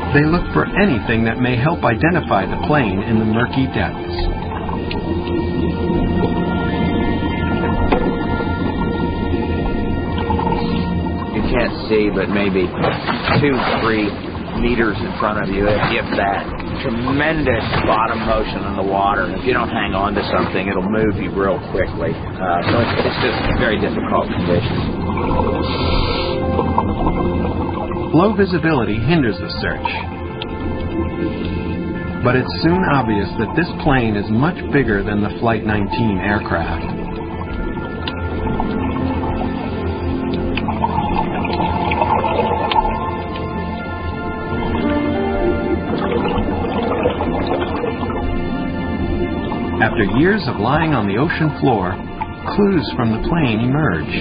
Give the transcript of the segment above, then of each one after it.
They look for anything that may help identify the plane in the murky depths. You can't see, but maybe 2-3 meters in front of you, if that. Tremendous bottom motion in the water. If you don't hang on to something, it'll move you real quickly. So it's just very difficult conditions. Low visibility hinders the search. But it's soon obvious that this plane is much bigger than the Flight 19 aircraft. After years of lying on the ocean floor, clues from the plane emerge.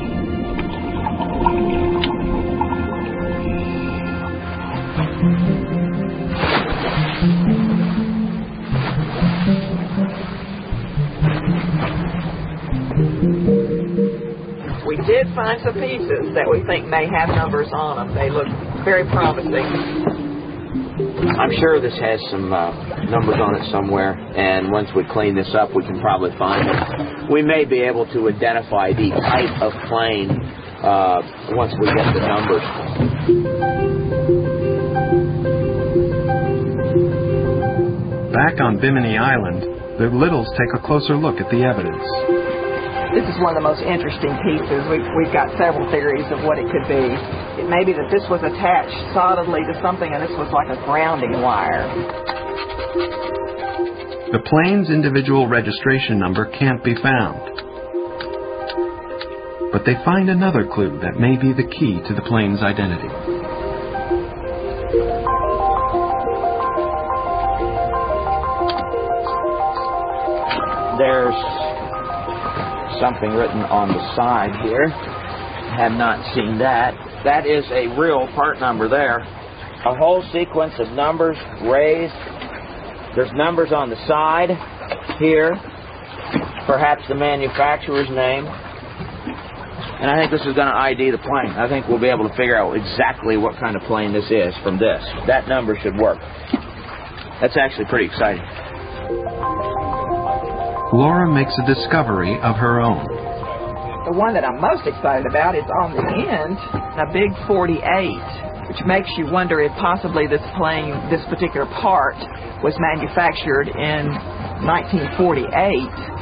We did find some pieces that we think may have numbers on them. They look very promising. I'm sure this has some numbers on it somewhere, and once we clean this up, we can probably find it. We may be able to identify the type of plane once we get the numbers. Back on Bimini Island, the Littles take a closer look at the evidence. This is one of the most interesting pieces. We've got several theories of what it could be. It may be that this was attached solidly to something and this was like a grounding wire. The plane's individual registration number can't be found. But they find another clue that may be the key to the plane's identity. There's something written on the side here. Have not seen that. That is a real part number there. A whole sequence of numbers raised. There's numbers on the side here. Perhaps the manufacturer's name. And I think this is going to ID the plane. I think we'll be able to figure out exactly what kind of plane this is from this. That number should work. That's actually pretty exciting. Laura makes a discovery of her own. The one that I'm most excited about is on the end, a big 48, which makes you wonder if possibly this plane, this particular part, was manufactured in 1948